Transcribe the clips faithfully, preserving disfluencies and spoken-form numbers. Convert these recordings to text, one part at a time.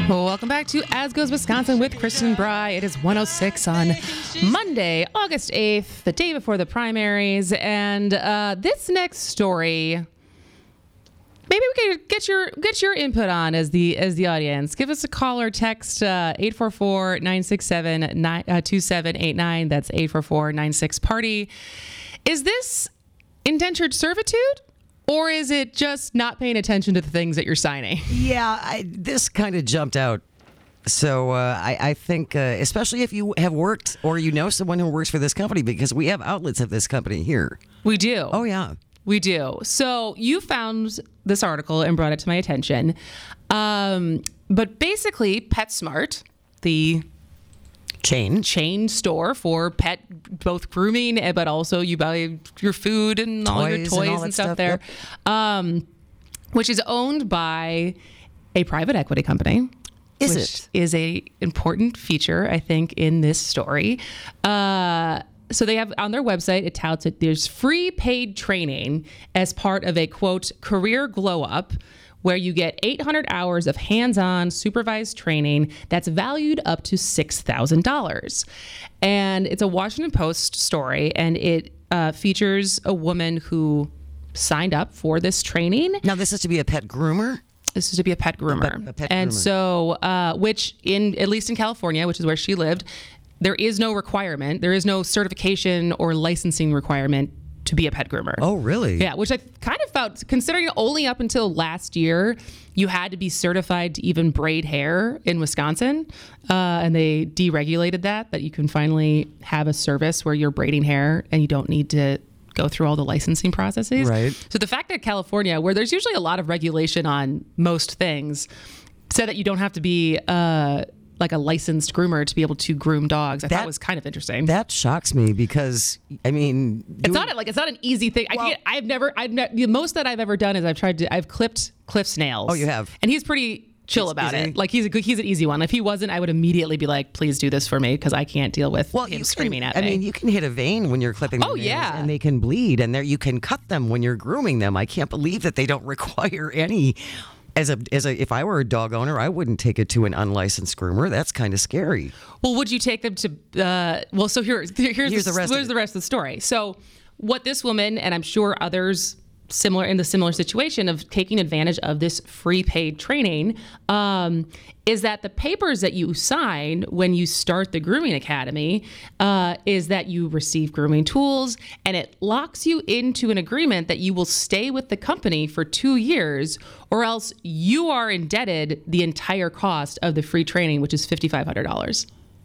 Well, welcome back to As Goes Wisconsin with Kristen Bry. It is one oh six on Monday, August eighth, the day before the primaries. And uh, this next story, maybe we could get your get your input on as the as the audience. Give us a call or text uh, eight four four, nine six seven, two seven eight nine. That's eight four four, nine six, party. Is this indentured servitude? Or is it just not paying attention to the things that you're signing? Yeah, I, this kind of jumped out. So uh, I, I think, uh, especially if you have worked or you know someone who works for this company, because we have outlets of this company here. We do. Oh, yeah. We do. So you found this article and brought it to my attention. Um, but basically, PetSmart, the chain chain store for pet, both grooming, but also you buy your food and all your Toys toys and all and, that stuff, stuff, there, yep. um, which is owned by a private equity company. Is which it? Is a important feature, I think, in this story. Uh, so they have on their website, it touts that there's free paid training as part of a, quote, career glow up, where you get eight hundred hours of hands-on supervised training that's valued up to six thousand dollars. And it's a Washington Post story, and it uh, features a woman who signed up for this training. Now, this is to be a pet groomer? This is to be a pet groomer. A pet, a pet and groomer. so, uh, which in, at least in California, which is where she lived, there is no requirement. There is no certification or licensing requirement to be a pet groomer. Oh, really? Yeah, which I kind of felt, considering only up until last year, you had to be certified to even braid hair in Wisconsin. Uh, and they deregulated that, that you can finally have a service where you're braiding hair and you don't need to go through all the licensing processes. Right. So the fact that California, where there's usually a lot of regulation on most things, said that you don't have to be uh, like a licensed groomer to be able to groom dogs, I That- thought was kind of interesting. That shocks me because, I mean... It's doing- not like it's not an easy thing. Well- I can't, I've never, I've ne- the most that I've ever done is I've tried to, I've clipped Cliff's nails. Oh, you have? And he's pretty chill He's about easy. it. Like he's a good, he's an easy one. If he wasn't, I would immediately be like, please do this for me because I can't deal with Well, him you can- screaming at I me. mean, you can hit a vein when you're clipping Oh, the nails, yeah. and they can bleed, and there you can cut them when you're grooming them. I can't believe that they don't require any. As a as a, if I were a dog owner, I wouldn't take it to an unlicensed groomer. That's kind of scary. Well, would you take them to? Uh, well, so here, here's, Here's the, the rest of here's it. the rest of the story. So, what this woman and I'm sure others similar in the similar situation of taking advantage of this free paid training um, is that the papers that you sign when you start the grooming academy uh, is that you receive grooming tools, and it locks you into an agreement that you will stay with the company for two years, or else you are indebted the entire cost of the free training, which is five thousand five hundred dollars.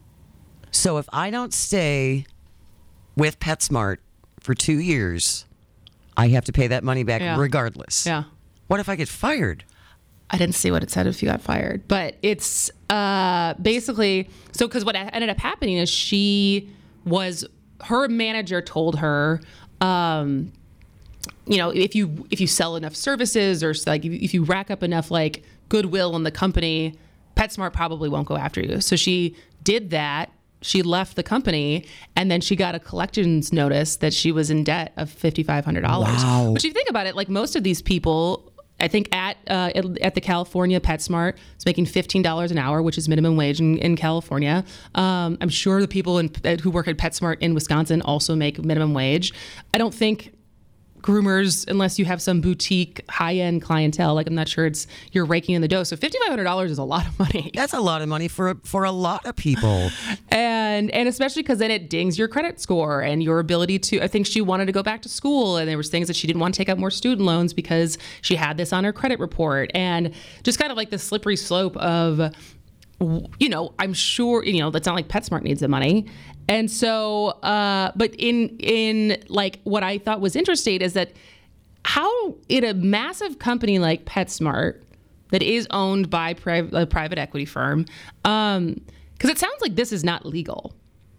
So if I don't stay with PetSmart for two years, I have to pay that money back Yeah. regardless. Yeah. What if I get fired? I didn't see what it said if you got fired, but it's uh, basically so because what ended up happening is she was her manager told her, um, you know, if you if you sell enough services or like if you, if you rack up enough like goodwill in the company, PetSmart probably won't go after you. So she did that. She left the company, and then she got a collections notice that she was in debt of five thousand five hundred dollars. Wow. Which, if you think about it, like most of these people, I think at uh, at the California PetSmart, it's making fifteen dollars an hour, which is minimum wage in, in California. Um, I'm sure the people in, who work at PetSmart in Wisconsin also make minimum wage. I don't think groomers, unless you have some boutique high-end clientele, like I'm not sure it's you're raking in the dough. So five thousand five hundred dollars is a lot of money. That's a lot of money for a, for a lot of people. And and especially because then it dings your credit score and your ability to, I think she wanted to go back to school, and there was things that she didn't want to take out more student loans because she had this on her credit report, and just kind of like the slippery slope of, you know, I'm sure, you know, that's not like PetSmart needs the money. And so, uh, but in, in like what I thought was interesting is that how in a massive company like PetSmart that is owned by pri- a private equity firm, um, because it sounds like this is not legal.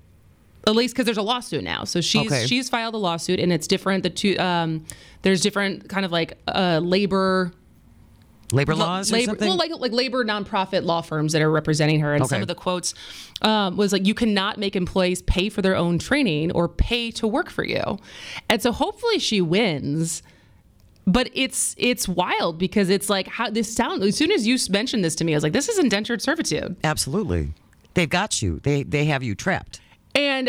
At least because there's a lawsuit now. So she's Okay. she's filed a lawsuit, and it's different. The two um, there's different kind of like uh, labor Labor laws or labor, something? well, like like labor nonprofit law firms that are representing her, and Okay. some of the quotes um, was like, "You cannot make employees pay for their own training or pay to work for you," and so hopefully she wins. but it's it's wild because it's like how this sound. As soon as you mentioned this to me, I was like, this is indentured servitude. Absolutely. They've got you. They they have you trapped. And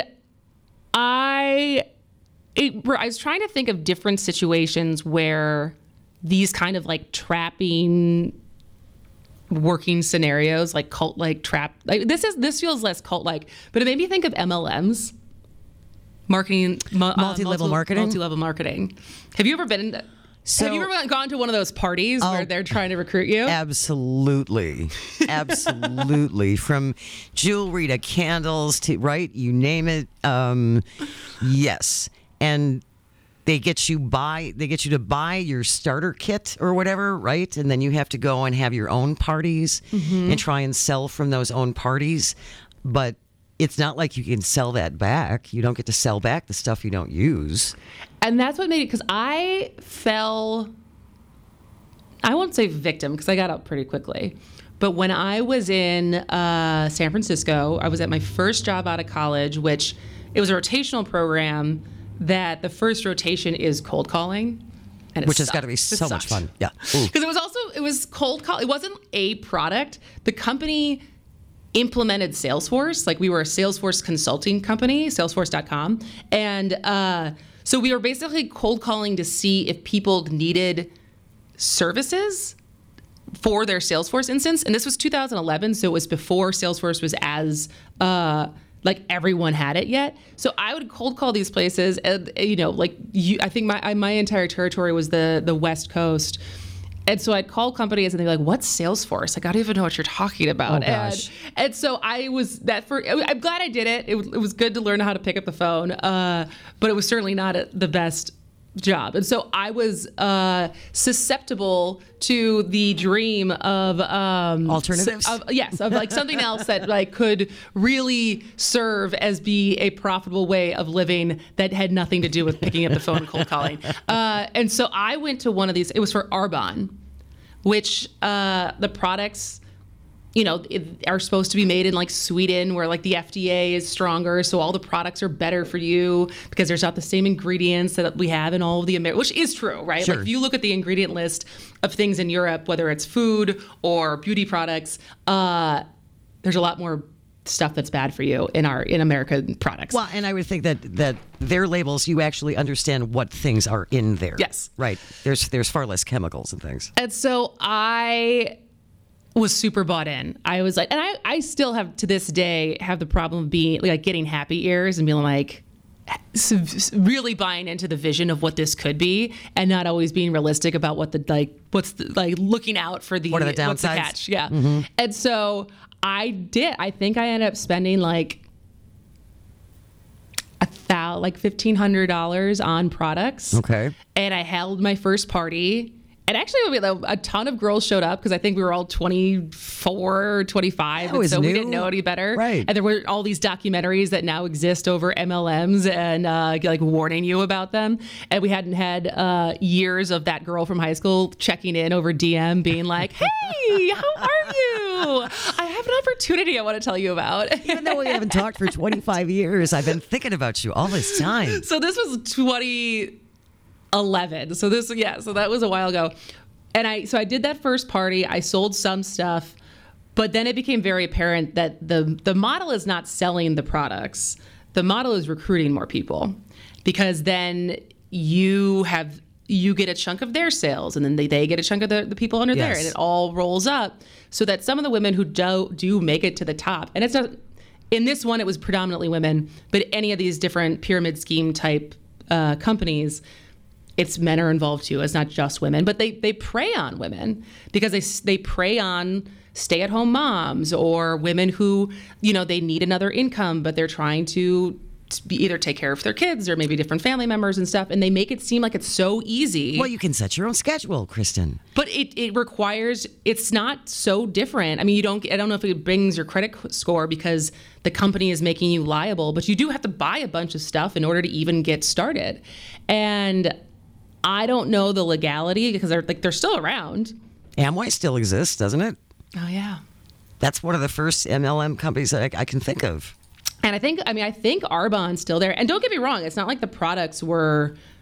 I, it, I was trying to think of different situations where these kind of like trapping working scenarios, like cult like trap. Like this is this feels less cult like, but it made me think of M L Ms. Marketing, mu- multi-level uh, multi- marketing. Multi-level marketing. Have you ever been in? So, have you ever gone to one of those parties oh, where they're trying to recruit you? Absolutely, absolutely. From jewelry to candles to right, you name it. Um, yes, and they get you buy. They get you to buy your starter kit or whatever, right? And then you have to go and have your own parties mm-hmm. and try and sell from those own parties, but. It's not like you can sell that back. You don't get to sell back the stuff you don't use. And that's what made it, because I fell, I won't say victim, because I got up pretty quickly. But when I was in uh, San Francisco, I was at my first job out of college, which it was a rotational program that the first rotation is cold calling. And it Which has sucked. got to be so It much sucked. fun. Yeah. Because it was also, it was cold call. It wasn't a product. The company implemented Salesforce. Like we were a Salesforce consulting company, salesforce dot com. And uh, so we were basically cold calling to see if people needed services for their Salesforce instance. And this was two thousand eleven. So it was before Salesforce was as, uh, like everyone had it yet. So I would cold call these places and, you know, like you, I think my, my entire territory was the, the West Coast. And so I'd call companies and they'd be like, what's Salesforce? Like, I don't even know what you're talking about. Oh, gosh. And, and so I was that for, I'm glad I did it. It, it was good to learn how to pick up the phone. Uh, but it was certainly not a, the best job. And so I was uh, susceptible to the dream of um, alternatives. Of, yes, of like something else that like could really serve as be a profitable way of living that had nothing to do with picking up the phone and cold calling. Uh, and so I went to one of these. It was for Arbonne, which uh, the products, you know, it, are supposed to be made in like Sweden, where like the F D A is stronger, so all the products are better for you because there's not the same ingredients that we have in all of the Amer- which is true, right? Sure. Like if you look at the ingredient list of things in Europe, whether it's food or beauty products, uh, there's a lot more stuff that's bad for you in our in American products. Well, and I would think that that their labels, you actually understand what things are in there. Yes. Right. There's there's far less chemicals and things. And so I was super bought in. I was like, and I, I still have to this day have the problem of being like getting happy ears and being like really buying into the vision of what this could be and not always being realistic about what the like what's the, like looking out for the what are the downsides? What's the catch. Yeah. Mm-hmm. And so I did. I think I ended up spending like a thou like fifteen hundred dollars on products. Okay. And I held my first party. And actually, a ton of girls showed up because I think we were all twenty-four or twenty-five. That was and so new. we didn't know any better. Right. And there were all these documentaries that now exist over M L Ms and uh, like warning you about them. And we hadn't had uh, years of that girl from high school checking in over D M being like, hey, how are you? I have an opportunity I want to tell you about. Even though we haven't talked for twenty-five years, I've been thinking about you all this time. So this was twenty eleven. So this, yeah, so that was a while ago. And I, so I did that first party. I sold some stuff, but then it became very apparent that the, the model is not selling the products. The model is recruiting more people because then you have, you get a chunk of their sales and then they, they get a chunk of the, the people under Yes. there and it all rolls up so that some of the women who do, do make it to the top, and it's not, in this one, it was predominantly women, but any of these different pyramid scheme type uh, companies, it's men are involved too. It's not just women, but they they prey on women because they they prey on stay-at-home moms or women who, you know, they need another income, but they're trying to be, either take care of their kids or maybe different family members and stuff, and they make it seem like it's so easy. Well, you can set your own schedule, Kristen. But it, it requires, it's not so different. I mean, you don't, I don't know if it brings your credit score because the company is making you liable, but you do have to buy a bunch of stuff in order to even get started. And I don't know the legality because they're like they're still around. Amway still exists, doesn't it? Oh yeah. That's one of the first M L M companies that I, I can think of. And I think, I mean, I think Arbonne's still there. And don't get me wrong, it's not like the products were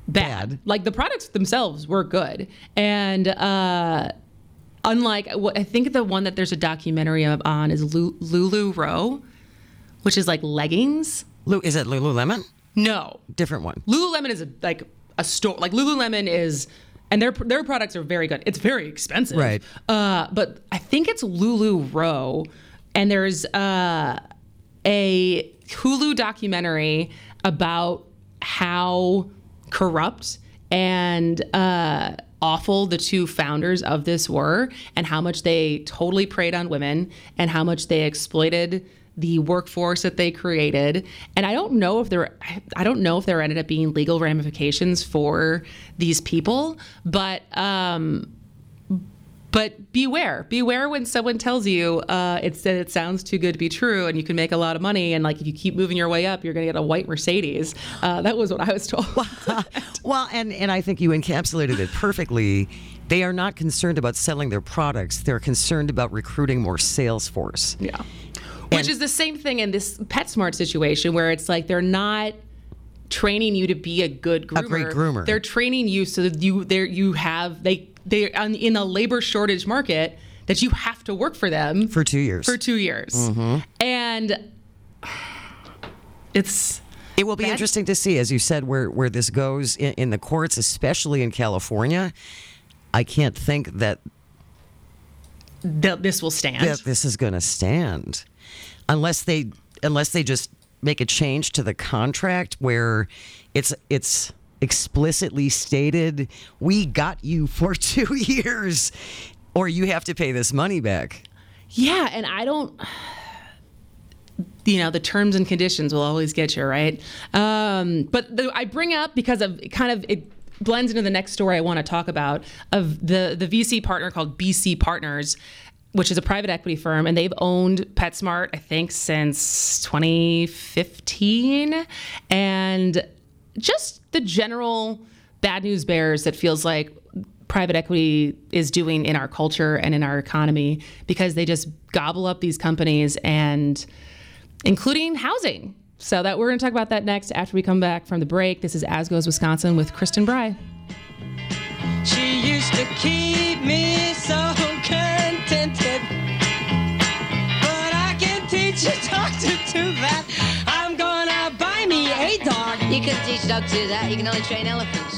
bad. Bad. Like the products themselves were good. And uh, unlike, what I think the one that there's a documentary on is Lu- LuLaRoe, which is like leggings. Lu- is it Lululemon? No. Different one. Lululemon is a, like a store. Like Lululemon is, and their their products are very good. It's very expensive. Right. Uh, but I think it's LuLaRoe, and there's uh, a Hulu documentary about how corrupt and uh, awful the two founders of this were, and how much they totally preyed on women, and how much they exploited the workforce that they created. And I don't know if there, I don't know if there ended up being legal ramifications for these people, but um, but beware, beware when someone tells you uh, it's that it sounds too good to be true, and you can make a lot of money, and like if you keep moving your way up, you're going to get a white Mercedes. Uh, that was what I was told. Well, and and I think you encapsulated it perfectly. They are not concerned about selling their products. They're concerned about recruiting more sales force. Yeah. Which And- is the same thing in this PetSmart situation, where it's like they're not training you to be a good groomer. great groomer. They're training you so that you there you have they they in a labor shortage market that you have to work for them For two years. for two years, Mm-hmm. and it's It will be That- interesting to see, as you said, where, where this goes in, in the courts, especially in California. I can't think that, th- this will stand. that this is going to stand unless they unless they just make a change to the contract where it's it's explicitly stated, we got you for two years, or you have to pay this money back. Yeah, and I don't. You know, the terms and conditions will always get you, right? Um, but the, I bring up because of kind of it blends into the next story I want to talk about of the the V C partner called B C Partners, which is a private equity firm, and they've owned PetSmart, I think, since twenty fifteen, and just the general bad news bears that feels like private equity is doing in our culture and in our economy, because they just gobble up these companies, and including housing. So that we're going to talk about that next after we come back from the break. This is As Goes Wisconsin with Kristen Bry. She used to keep me so contented, but I can teach a dog to do that. I'm gonna buy me a dog. You couldn't teach a dog to do that. You can only train elephants.